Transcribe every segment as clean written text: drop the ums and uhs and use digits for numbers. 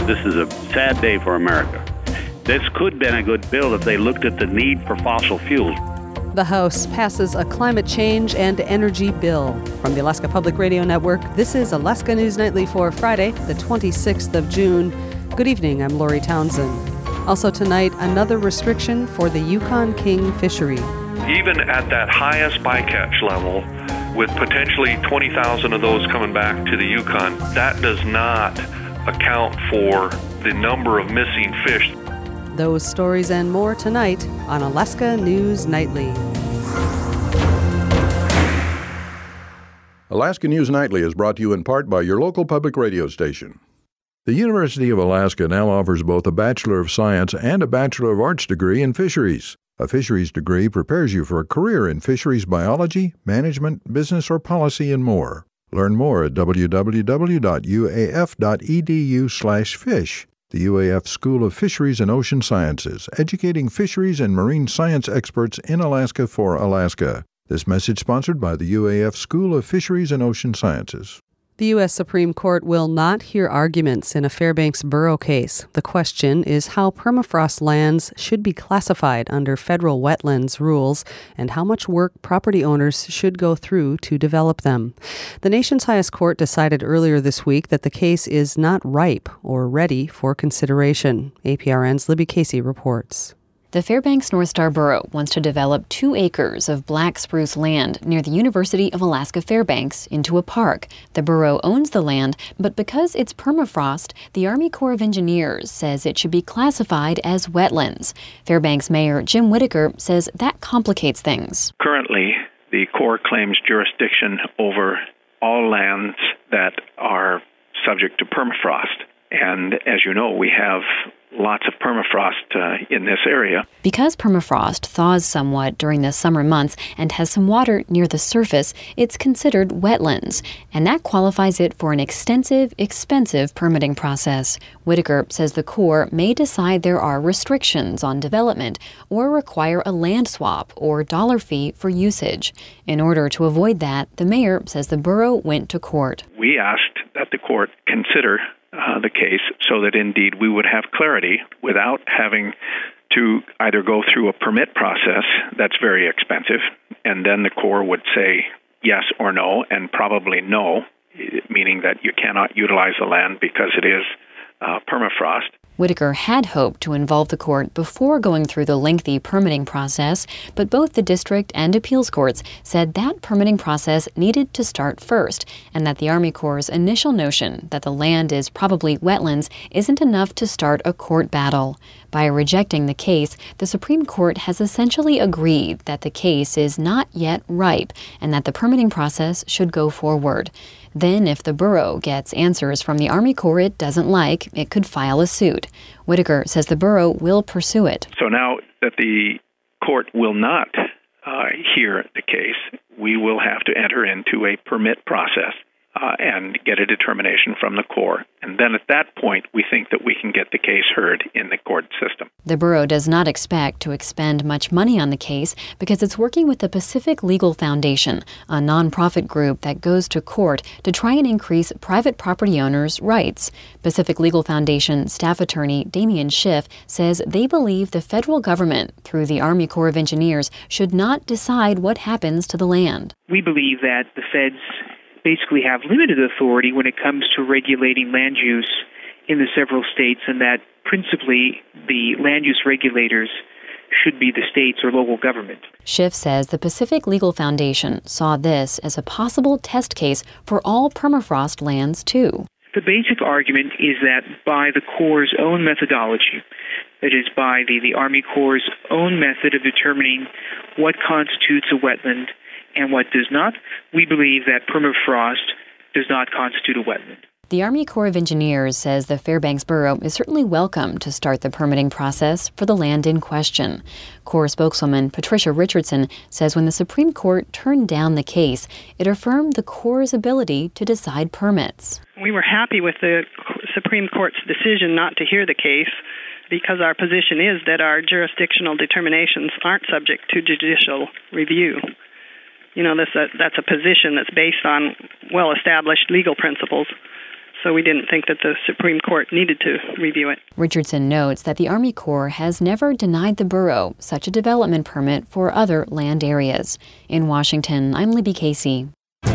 This is a sad day for America. This could have been a good bill if they looked at the need for fossil fuels. The House passes a climate change and energy bill. From the Alaska Public Radio Network, this is Alaska News Nightly for Friday, the 26th of June. Good evening, I'm Lori Townsend. Also tonight, another restriction for the Yukon King fishery. Even at that highest bycatch level, with potentially 20,000 of those coming back to the Yukon, that does not account for the number of missing fish. Those stories and more tonight on Alaska News Nightly. Alaska News Nightly is brought to you in part by your local public radio station. The University of Alaska now offers both a Bachelor of Science and a Bachelor of Arts degree in fisheries. A fisheries degree prepares you for a career in fisheries biology, management, business, or policy, and more. Learn more at www.uaf.edu/fish. The UAF School of Fisheries and Ocean Sciences, educating fisheries and marine science experts in Alaska for Alaska. This message sponsored by the UAF School of Fisheries and Ocean Sciences. The U.S. Supreme Court will not hear arguments in a Fairbanks Borough case. The question is how permafrost lands should be classified under federal wetlands rules and how much work property owners should go through to develop them. The nation's highest court decided earlier this week that the case is not ripe or ready for consideration. APRN's Libby Casey reports. The Fairbanks North Star Borough wants to develop 2 acres of black spruce land near the University of Alaska Fairbanks into a park. The borough owns the land, but because it's permafrost, the Army Corps of Engineers says it should be classified as wetlands. Fairbanks Mayor Jim Whitaker says that complicates things. Currently, the Corps claims jurisdiction over all lands that are subject to permafrost. And as you know, we have lots of permafrost in this area. Because permafrost thaws somewhat during the summer months and has some water near the surface, it's considered wetlands, and that qualifies it for an extensive, expensive permitting process. Whitaker says the Corps may decide there are restrictions on development or require a land swap or dollar fee for usage. In order to avoid that, the mayor says the borough went to court. We asked that the court consider the case so that indeed we would have clarity without having to either go through a permit process that's very expensive, and then the Corps would say yes or no, and probably no, meaning that you cannot utilize the land because it is permafrost. Whitaker had hoped to involve the court before going through the lengthy permitting process, but both the district and appeals courts said that permitting process needed to start first, and that the Army Corps' initial notion that the land is probably wetlands isn't enough to start a court battle. By rejecting the case, the Supreme Court has essentially agreed that the case is not yet ripe and that the permitting process should go forward. Then, if the borough gets answers from the Army Corps it doesn't like, it could file a suit. Whitaker says the borough will pursue it. So now that the court will not hear the case, we will have to enter into a permit process and get a determination from the Corps. And then at that point, we think that we can get the case heard in the court system. The borough does not expect to expend much money on the case because it's working with the Pacific Legal Foundation, a nonprofit group that goes to court to try and increase private property owners' rights. Pacific Legal Foundation staff attorney Damian Schiff says they believe the federal government, through the Army Corps of Engineers, should not decide what happens to the land. We believe that the feds basically have limited authority when it comes to regulating land use in the several states, and that principally the land use regulators should be the states or local government. Schiff says the Pacific Legal Foundation saw this as a possible test case for all permafrost lands, too. The basic argument is that by the Corps' own methodology, that is, by the Army Corps' own method of determining what constitutes a wetland and what does not, we believe that permafrost does not constitute a wetland. The Army Corps of Engineers says the Fairbanks Borough is certainly welcome to start the permitting process for the land in question. Corps spokeswoman Patricia Richardson says when the Supreme Court turned down the case, it affirmed the Corps' ability to decide permits. We were happy with the Supreme Court's decision not to hear the case because our position is that our jurisdictional determinations aren't subject to judicial review. You know, that's a position that's based on well-established legal principles. so we didn't think that the Supreme Court needed to review it. Richardson notes that the Army Corps has never denied the borough such a development permit for other land areas. In Washington, I'm Libby Casey.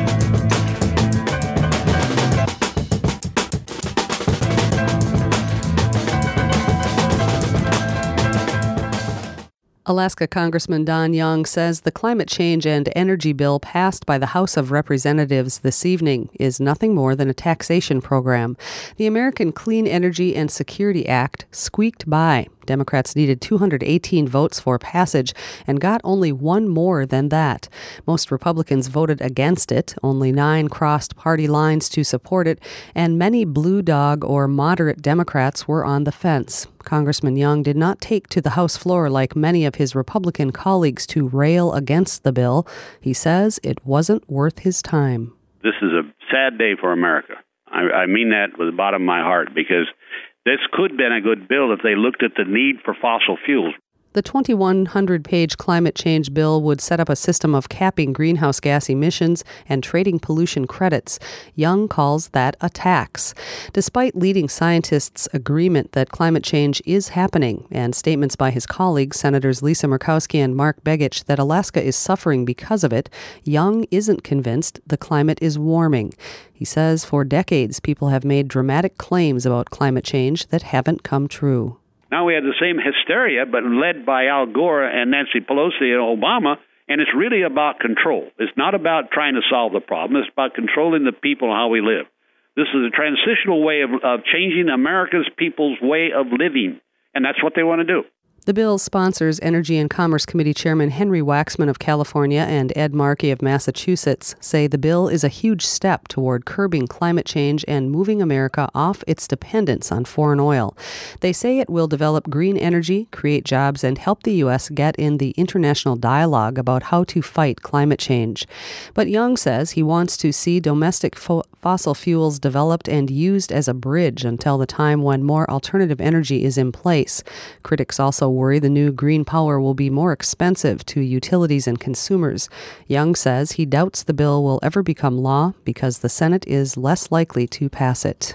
Alaska Congressman Don Young says the climate change and energy bill passed by the House of Representatives this evening is nothing more than a taxation program. The American Clean Energy and Security Act squeaked by. Democrats needed 218 votes for passage and got only one more than that. Most Republicans voted against it. Only 9 crossed party lines to support it, and many blue dog or moderate Democrats were on the fence. Congressman Young did not take to the House floor like many of his Republican colleagues to rail against the bill. He says it wasn't worth his time. This is a sad day for America. I mean that with the bottom of my heart, because this could have been a good bill if they looked at the need for fossil fuels. The 2,100-page climate change bill would set up a system of capping greenhouse gas emissions and trading pollution credits. Young calls that a tax. Despite leading scientists' agreement that climate change is happening, and statements by his colleagues, Senators Lisa Murkowski and Mark Begich, that Alaska is suffering because of it, Young isn't convinced the climate is warming. He says for decades people have made dramatic claims about climate change that haven't come true. Now we have the same hysteria, but led by Al Gore and Nancy Pelosi and Obama, and it's really about control. It's not about trying to solve the problem. It's about controlling the people and how we live. This is a transitional way of changing America's people's way of living, and that's what they want to do. The bill sponsors Energy and Commerce Committee Chairman Henry Waxman of California and Ed Markey of Massachusetts say the bill is a huge step toward curbing climate change and moving America off its dependence on foreign oil. They say it will develop green energy, create jobs, and help the U.S. get in the international dialogue about how to fight climate change. But Young says he wants to see domestic fossil fuels developed and used as a bridge until the time when more alternative energy is in place. Critics also worry the new green power will be more expensive to utilities and consumers. Young says he doubts the bill will ever become law because the Senate is less likely to pass it.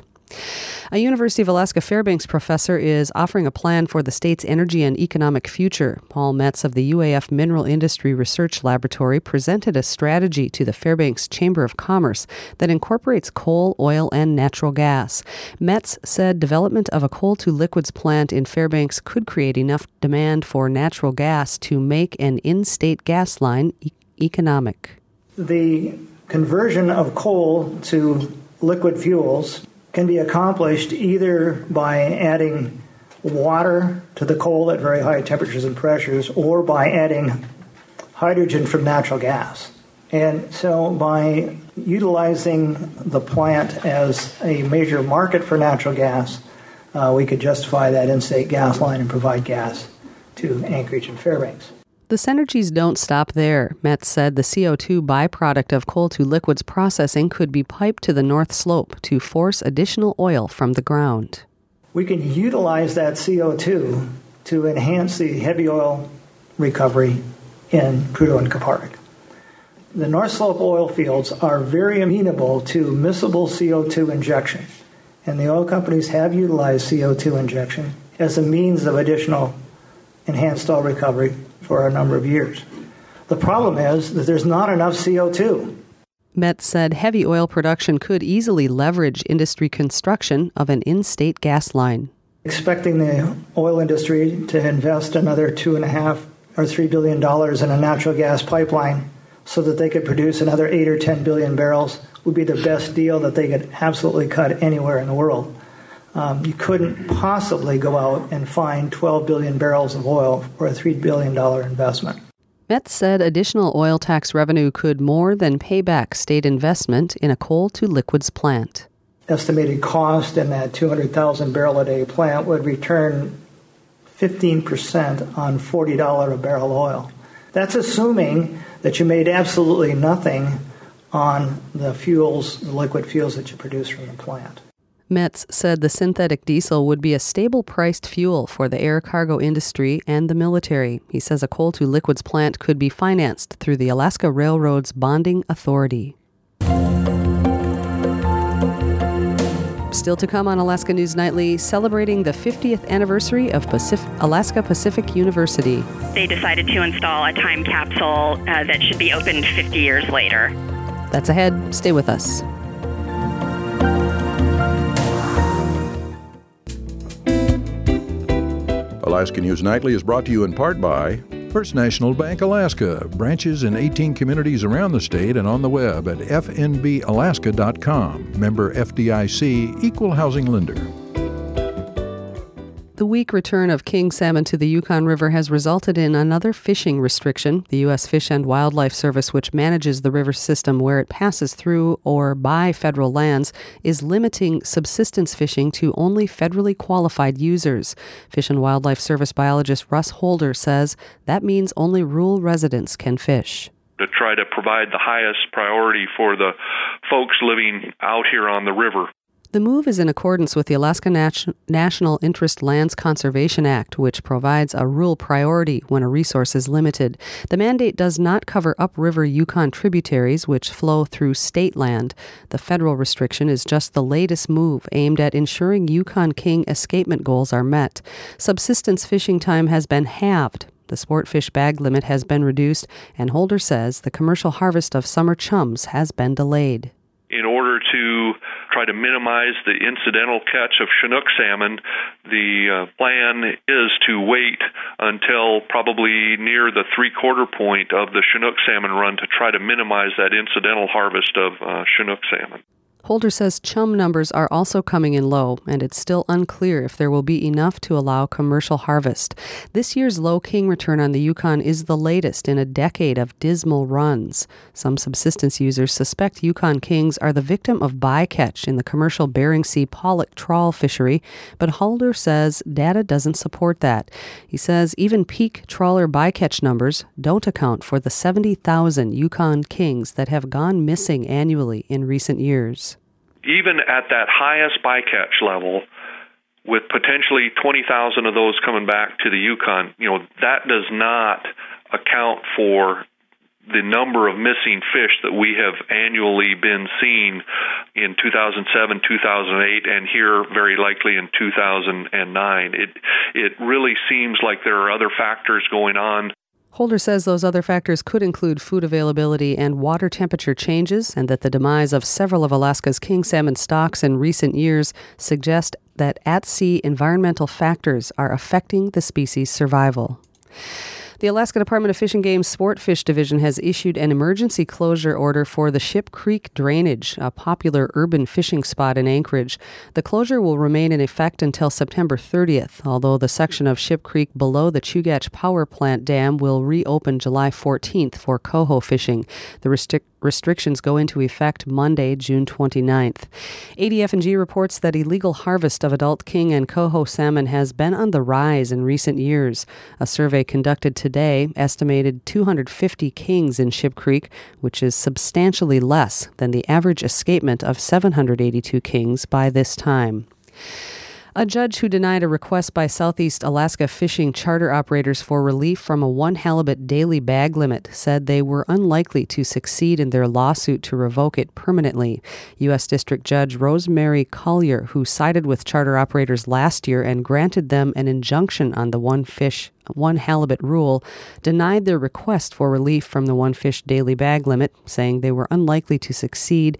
A University of Alaska Fairbanks professor is offering a plan for the state's energy and economic future. Paul Metz of the UAF Mineral Industry Research Laboratory presented a strategy to the Fairbanks Chamber of Commerce that incorporates coal, oil, and natural gas. Metz said development of a coal-to-liquids plant in Fairbanks could create enough demand for natural gas to make an in-state gas line economic. The conversion of coal to liquid fuels can be accomplished either by adding water to the coal at very high temperatures and pressures or by adding hydrogen from natural gas. And so by utilizing the plant as a major market for natural gas, we could justify that in-state gas line and provide gas to Anchorage and Fairbanks. The synergies don't stop there. Metz said the CO2 byproduct of coal-to-liquids processing could be piped to the North Slope to force additional oil from the ground. We can utilize that CO2 to enhance the heavy oil recovery in Prudhoe and Kuparuk. The North Slope oil fields are very amenable to miscible CO2 injection, and the oil companies have utilized CO2 injection as a means of additional enhanced oil recovery for a number of years. The problem is that there's not enough CO2. Metz said heavy oil production could easily leverage industry construction of an in-state gas line. Expecting the oil industry to invest another $2.5 or $3 billion in a natural gas pipeline so that they could produce another 8 or 10 billion barrels would be the best deal that they could absolutely cut anywhere in the world. You couldn't possibly go out and find 12 billion barrels of oil for a $3 billion investment. Metz said additional oil tax revenue could more than pay back state investment in a coal-to-liquids plant. Estimated cost in that 200,000 barrel a day plant would return 15% on $40 a barrel oil. That's assuming that you made absolutely nothing on the fuels, the liquid fuels that you produce from the plant. Metz said the synthetic diesel would be a stable-priced fuel for the air cargo industry and the military. He says a coal-to-liquids plant could be financed through the Alaska Railroad's bonding authority. Still to come on Alaska News Nightly, celebrating the 50th anniversary of Alaska Pacific University. They decided to install a time capsule that should be opened 50 years later. That's ahead. Stay with us. Alaska News Nightly is brought to you in part by First National Bank Alaska, branches in 18 communities around the state and on the web at fnbalaska.com. Member FDIC, Equal Housing Lender. The weak return of king salmon to the Yukon River has resulted in another fishing restriction. The U.S. Fish and Wildlife Service, which manages the river system where it passes through or by federal lands, is limiting subsistence fishing to only federally qualified users. Fish and Wildlife Service biologist Russ Holder says that means only rural residents can fish. To try to provide the highest priority for the folks living out here on the river. The move is in accordance with the Alaska National Interest Lands Conservation Act, which provides a rural priority when a resource is limited. The mandate does not cover upriver Yukon tributaries, which flow through state land. The federal restriction is just the latest move aimed at ensuring Yukon King escapement goals are met. Subsistence fishing time has been halved. The sport fish bag limit has been reduced, and Holder says the commercial harvest of summer chums has been delayed. In order to try to minimize the incidental catch of Chinook salmon, the plan is to wait until probably near the three-quarter point of the Chinook salmon run to try to minimize that incidental harvest of Chinook salmon. Holder says chum numbers are also coming in low, and it's still unclear if there will be enough to allow commercial harvest. This year's low king return on the Yukon is the latest in a decade of dismal runs. Some subsistence users suspect Yukon kings are the victim of bycatch in the commercial Bering Sea pollock trawl fishery, but Holder says data doesn't support that. He says even peak trawler bycatch numbers don't account for the 70,000 Yukon kings that have gone missing annually in recent years. Even at that highest bycatch level, with potentially 20,000 of those coming back to the Yukon, that does not account for the number of missing fish that we have annually been seeing in 2007, 2008, and here very likely in 2009. It really seems like there are other factors going on. Holder says those other factors could include food availability and water temperature changes, and that the demise of several of Alaska's king salmon stocks in recent years suggest that at-sea environmental factors are affecting the species' survival. The Alaska Department of Fish and Game's Sport Fish Division has issued an emergency closure order for the Ship Creek Drainage, a popular urban fishing spot in Anchorage. The closure will remain in effect until September 30th, although the section of Ship Creek below the Chugach Power Plant Dam will reopen July 14th for coho fishing. The restrictions go into effect Monday, June 29th. ADF&G reports that illegal harvest of adult king and coho salmon has been on the rise in recent years. A survey conducted today estimated 250 kings in Ship Creek, which is substantially less than the average escapement of 782 kings by this time. A judge who denied a request by Southeast Alaska fishing charter operators for relief from a 1 halibut daily bag limit said they were unlikely to succeed in their lawsuit to revoke it permanently. U.S. District Judge Rosemary Collier, who sided with charter operators last year and granted them an injunction on the one halibut rule, denied their request for relief from the one fish daily bag limit, saying they were unlikely to succeed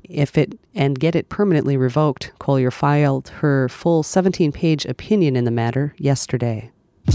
and get it permanently revoked. Collier filed her full 17-page opinion in the matter yesterday.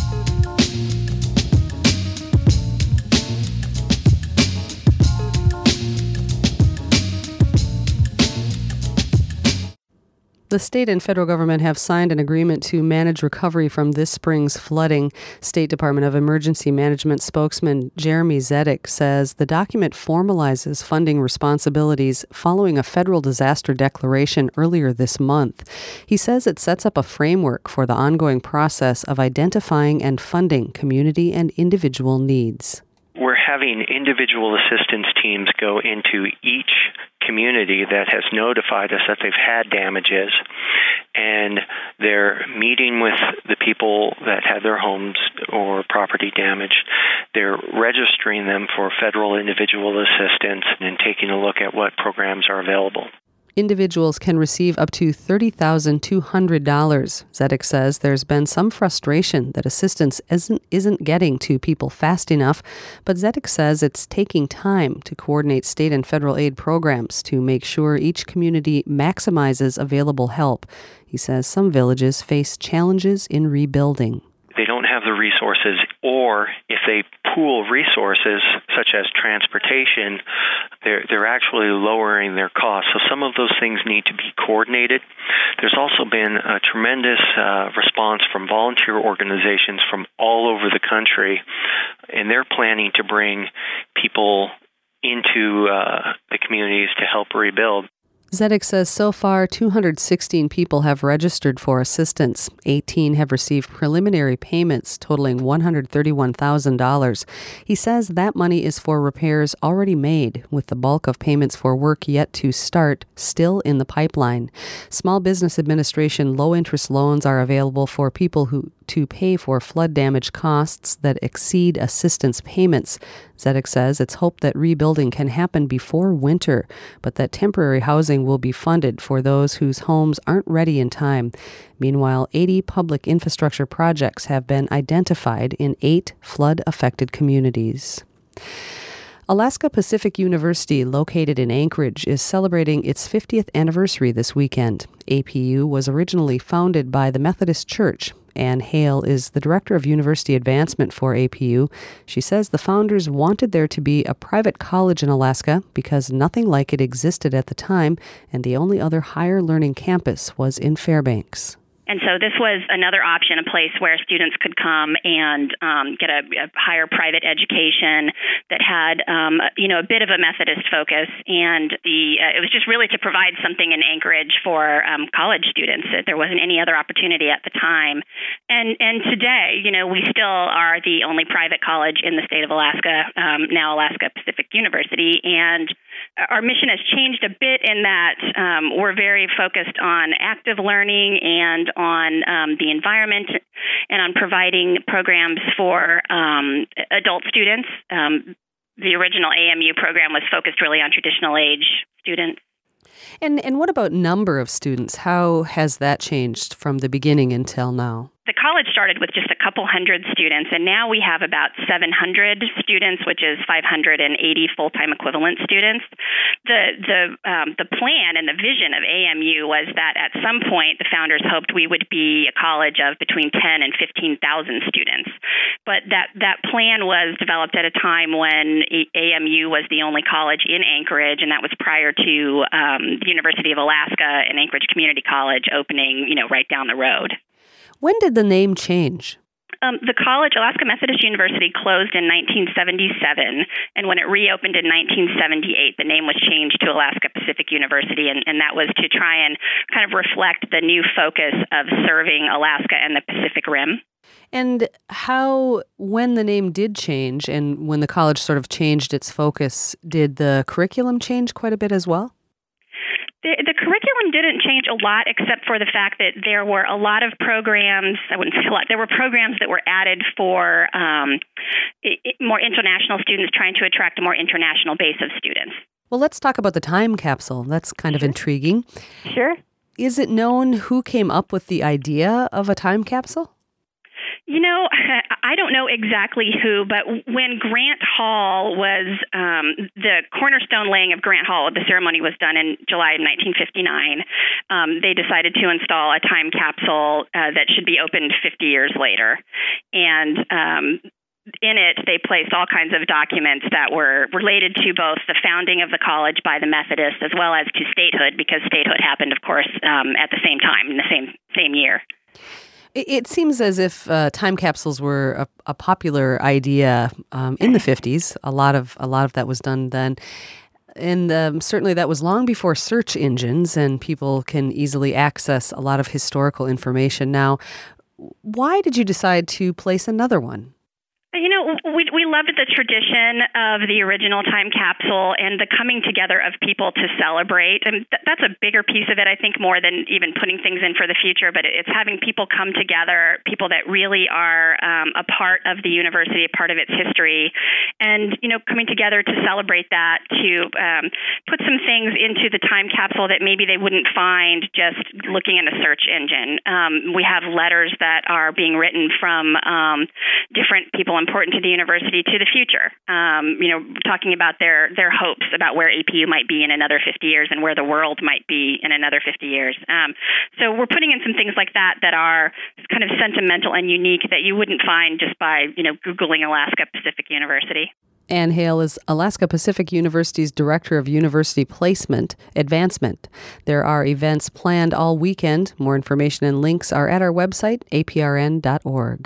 The state and federal government have signed an agreement to manage recovery from this spring's flooding. State Department of Emergency Management spokesman Jeremy Zedek says the document formalizes funding responsibilities following a federal disaster declaration earlier this month. He says it sets up a framework for the ongoing process of identifying and funding community and individual needs. We're having individual assistance teams go into each community that has notified us that they've had damages, and they're meeting with the people that had their homes or property damaged. They're registering them for federal individual assistance and taking a look at what programs are available. Individuals can receive up to $30,200. Zedek says there's been some frustration that assistance isn't getting to people fast enough, but Zedek says it's taking time to coordinate state and federal aid programs to make sure each community maximizes available help. He says some villages face challenges in rebuilding. They don't have the resources, or if they pool resources such as transportation, they're actually lowering their costs. So some of those things need to be coordinated. There's also been a tremendous response from volunteer organizations from all over the country, and they're planning to bring people into the communities to help rebuild. Zedek says so far 216 people have registered for assistance. 18 have received preliminary payments totaling $131,000. He says that money is for repairs already made, with the bulk of payments for work yet to start still in the pipeline. Small Business Administration low-interest loans are available for people to pay for flood damage costs that exceed assistance payments. Zedek says it's hoped that rebuilding can happen before winter, but that temporary housing will be funded for those whose homes aren't ready in time. Meanwhile, 80 public infrastructure projects have been identified in 8 flood-affected communities. Alaska Pacific University, located in Anchorage, is celebrating its 50th anniversary this weekend. APU was originally founded by the Methodist Church. Ann Hale is the Director of University Advancement for APU. She says the founders wanted there to be a private college in Alaska because nothing like it existed at the time, and the only other higher learning campus was in Fairbanks. And so this was another option, a place where students could come and get a higher private education that had, a bit of a Methodist focus. And it was just really to provide something in Anchorage for college students. There wasn't any other opportunity at the time. And today, we still are the only private college in the state of Alaska, now Alaska Pacific University. And our mission has changed a bit in that we're very focused on active learning and on the environment and on providing programs for adult students. The original AMU program was focused really on traditional age students. And what about number of students? How has that changed from the beginning until now? The college started with just a couple hundred students, and now we have about 700 students, which is 580 full-time equivalent students. The plan and the vision of AMU was that at some point the founders hoped we would be a college of between 10 and 15,000 students. But that plan was developed at a time when AMU was the only college in Anchorage, and that was prior to the University of Alaska and Anchorage Community College opening, right down the road. When did the name change? The college, Alaska Methodist University, closed in 1977, and when it reopened in 1978, the name was changed to Alaska Pacific University, and that was to try and kind of reflect the new focus of serving Alaska and the Pacific Rim. And when the name did change, and when the college sort of changed its focus, did the curriculum change quite a bit as well? The curriculum didn't change a lot, except for the fact that there were a lot of programs. I wouldn't say a lot. There were programs that were added for more international students, trying to attract a more international base of students. Well, let's talk about the time capsule. That's kind of intriguing. Sure. Is it known who came up with the idea of a time capsule? I don't know exactly who, but when Grant Hall was the cornerstone laying of Grant Hall, the ceremony was done in July of 1959. They decided to install a time capsule that should be opened 50 years later. And in it, they placed all kinds of documents that were related to both the founding of the college by the Methodists as well as to statehood, because statehood happened, of course, at the same time, in the same year. It seems as if time capsules were a popular idea in the 50s. A lot of that was done then. And certainly that was long before search engines, and people can easily access a lot of historical information now. Why did you decide to place another one? We loved the tradition of the original time capsule and the coming together of people to celebrate. And that's a bigger piece of it, I think, more than even putting things in for the future. But it's having people come together, people that really are a part of the university, a part of its history, and, coming together to celebrate that, to put some things into the time capsule that maybe they wouldn't find just looking in a search engine. We have letters that are being written from different people important to the university to the future, talking about their hopes about where APU might be in another 50 years and where the world might be in another 50 years. So we're putting in some things like that are kind of sentimental and unique that you wouldn't find just by, Googling Alaska Pacific University. Ann Hale is Alaska Pacific University's Director of University Placement Advancement. There are events planned all weekend. More information and links are at our website, aprn.org.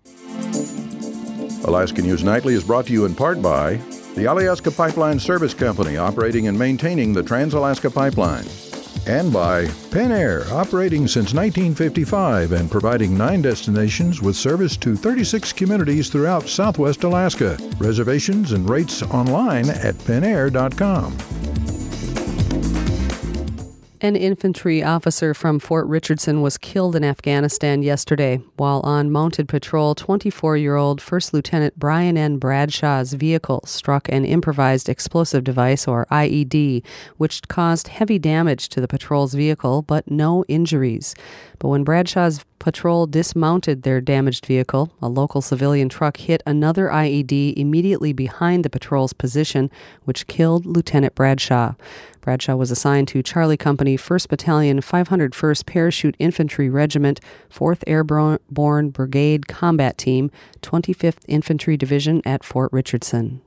Alaska News Nightly is brought to you in part by the Alyeska Pipeline Service Company, operating and maintaining the Trans-Alaska Pipeline, and by Penair, operating since 1955 and providing 9 destinations with service to 36 communities throughout Southwest Alaska. Reservations and rates online at penair.com. An infantry officer from Fort Richardson was killed in Afghanistan yesterday. While on mounted patrol, 24-year-old First Lieutenant Brian N. Bradshaw's vehicle struck an improvised explosive device, or IED, which caused heavy damage to the patrol's vehicle, but no injuries. But when Bradshaw's patrol dismounted their damaged vehicle, a local civilian truck hit another IED immediately behind the patrol's position, which killed Lieutenant Bradshaw. Bradshaw was assigned to Charlie Company 1st Battalion, 501st Parachute Infantry Regiment, 4th Airborne Brigade Combat Team, 25th Infantry Division at Fort Richardson.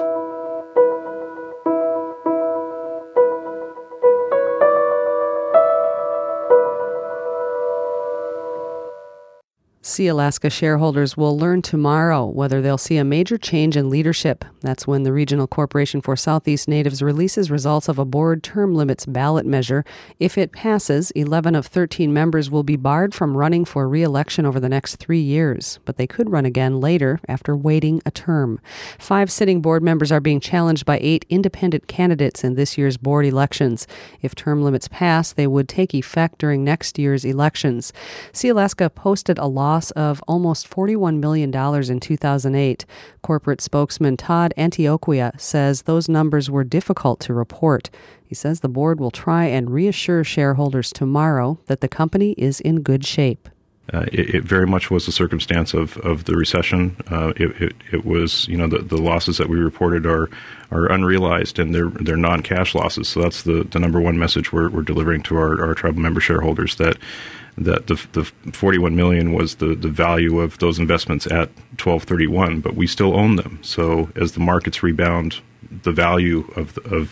Sealaska shareholders will learn tomorrow whether they'll see a major change in leadership. That's when the Regional Corporation for Southeast Natives releases results of a board term limits ballot measure. If it passes, 11 of 13 members will be barred from running for re-election over the next 3 years, but they could run again later after waiting a term. 5 sitting board members are being challenged by 8 independent candidates in this year's board elections. If term limits pass, they would take effect during next year's elections. Sealaska posted a loss of almost $41 million in 2008. Corporate spokesman Todd Antioquia says those numbers were difficult to report. He says the board will try and reassure shareholders tomorrow that the company is in good shape. It very much was a circumstance of the recession. It was, the losses that we reported are unrealized, and they're non-cash losses. So that's the number one message we're delivering to our tribal member shareholders, that the $41 million was the value of those investments at 12/31, but we still own them. So as the markets rebound, the value of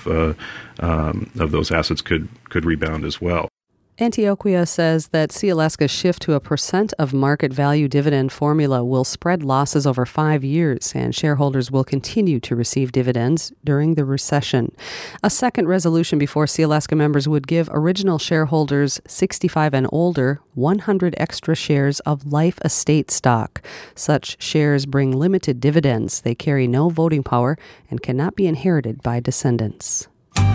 those assets could rebound as well. Antioquia says that Sealaska's shift to a percent of market value dividend formula will spread losses over 5 years, and shareholders will continue to receive dividends during the recession. A second resolution before Sealaska members would give original shareholders 65 and older 100 extra shares of life estate stock. Such shares bring limited dividends. They carry no voting power and cannot be inherited by descendants.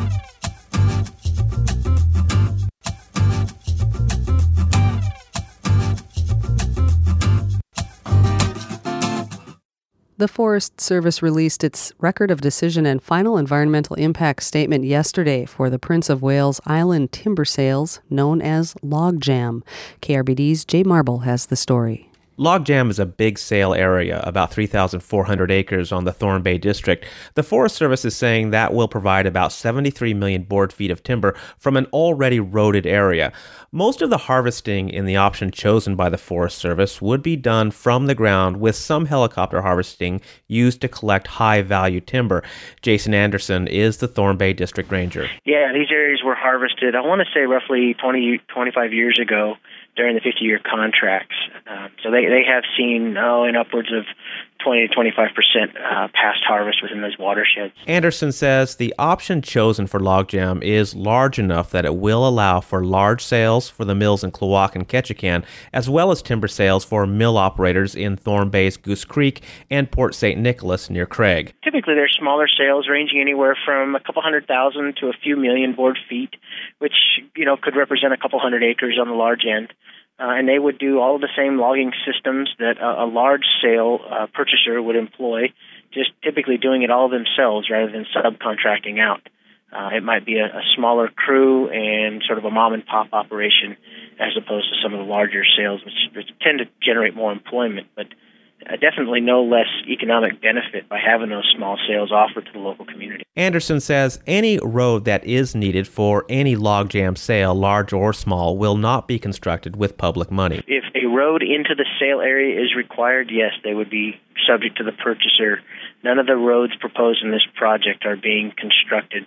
The Forest Service released its Record of Decision and Final Environmental Impact Statement yesterday for the Prince of Wales Island timber sales, known as Logjam. KRBD's Jay Marble has the story. Logjam is a big sale area, about 3,400 acres on the Thorn Bay District. The Forest Service is saying that will provide about 73 million board feet of timber from an already roaded area. Most of the harvesting in the option chosen by the Forest Service would be done from the ground, with some helicopter harvesting used to collect high-value timber. Jason Anderson is the Thorn Bay District Ranger. Yeah, these areas were harvested, I want to say roughly 25 years ago, during the 50-year contracts. So they have seen in upwards of 20 to 25% past harvest within those watersheds. Anderson says the option chosen for logjam is large enough that it will allow for large sales for the mills in Klawock and Ketchikan, as well as timber sales for mill operators in Thorn Bay's Goose Creek and Port St. Nicholas near Craig. Typically, they're smaller sales ranging anywhere from a couple 100,000 to a few million board feet, which could represent a couple 100 acres on the large end. And they would do all of the same logging systems that a large sale purchaser would employ, just typically doing it all themselves rather than subcontracting out. It might be a smaller crew and sort of a mom-and-pop operation as opposed to some of the larger sales, which tend to generate more employment, but definitely no less economic benefit by having those small sales offered to the local community. Anderson says any road that is needed for any logjam sale, large or small, will not be constructed with public money. If a road into the sale area is required, yes, they would be subject to the purchaser. None of the roads proposed in this project are being constructed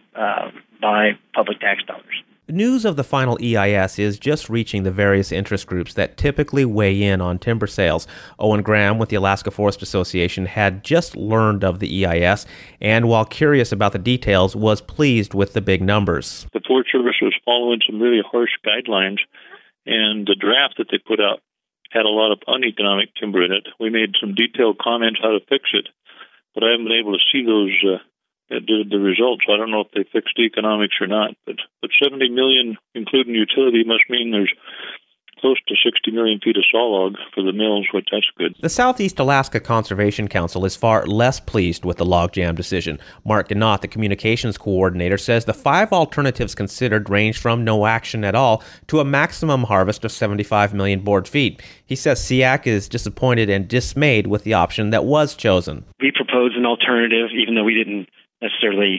by public tax dollars. News of the final EIS is just reaching the various interest groups that typically weigh in on timber sales. Owen Graham with the Alaska Forest Association had just learned of the EIS and, while curious about the details, was pleased with the big numbers. The Forest Service was following some really harsh guidelines, and the draft that they put out had a lot of uneconomic timber in it. We made some detailed comments how to fix it, but I haven't been able to see those the results. I don't know if they fixed the economics or not, but $70 million, including utility, must mean there's close to 60 million feet of sawlog for the mills, which that's good. The Southeast Alaska Conservation Council is far less pleased with the logjam decision. Mark Gnott, the communications coordinator, says the 5 alternatives considered range from no action at all to a maximum harvest of 75 million board feet. He says SEAC is disappointed and dismayed with the option that was chosen. We proposed an alternative, even though we didn't necessarily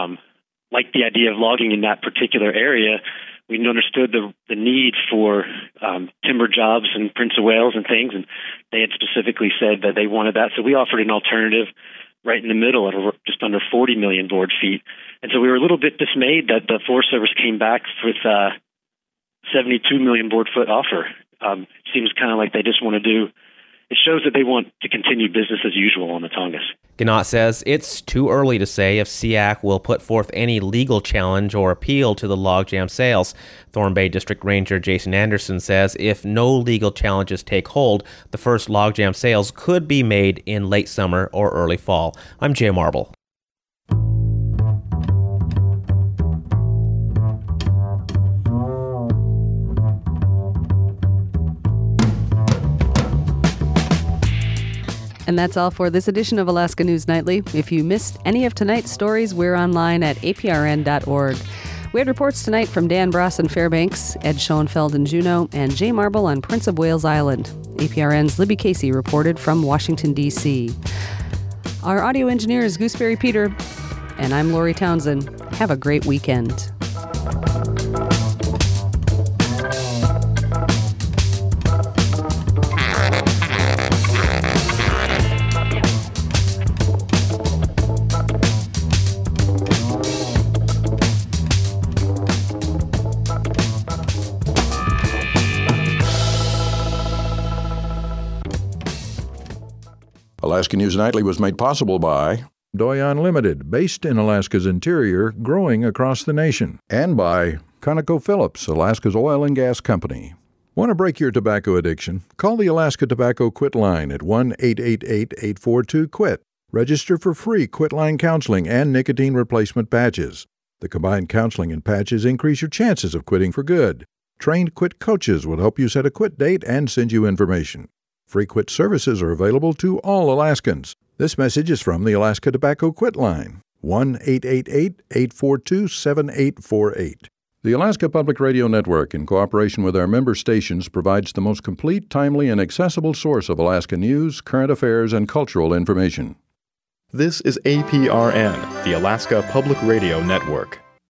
like the idea of logging in that particular area. We understood the need for timber jobs in Prince of Wales and things, and they had specifically said that they wanted that. So we offered an alternative right in the middle at just under 40 million board feet. And so we were a little bit dismayed that the Forest Service came back with 72 million board foot offer. It seems kind of like they just want to do. It shows that they want to continue business as usual on the Tongass. Gnott says it's too early to say if SEAC will put forth any legal challenge or appeal to the logjam sales. Thorn Bay District Ranger Jason Anderson says if no legal challenges take hold, the first logjam sales could be made in late summer or early fall. I'm Jay Marble. And that's all for this edition of Alaska News Nightly. If you missed any of tonight's stories, we're online at aprn.org. We had reports tonight from Dan Bross in Fairbanks, Ed Schoenfeld in Juneau, and Jay Marble on Prince of Wales Island. APRN's Libby Casey reported from Washington, D.C. Our audio engineer is Gooseberry Peter, and I'm Lori Townsend. Have a great weekend. Alaska News Nightly was made possible by Doyon Limited, based in Alaska's interior, growing across the nation, and by ConocoPhillips, Alaska's oil and gas company. Want to break your tobacco addiction? Call the Alaska Tobacco Quit Line at 1-888-842-QUIT. Register for free quit line counseling and nicotine replacement patches. The combined counseling and patches increase your chances of quitting for good. Trained quit coaches will help you set a quit date and send you information. Free quit services are available to all Alaskans. This message is from the Alaska Tobacco Quit Line, 1-888-842-7848. The Alaska Public Radio Network, in cooperation with our member stations, provides the most complete, timely, and accessible source of Alaska news, current affairs, and cultural information. This is APRN, the Alaska Public Radio Network.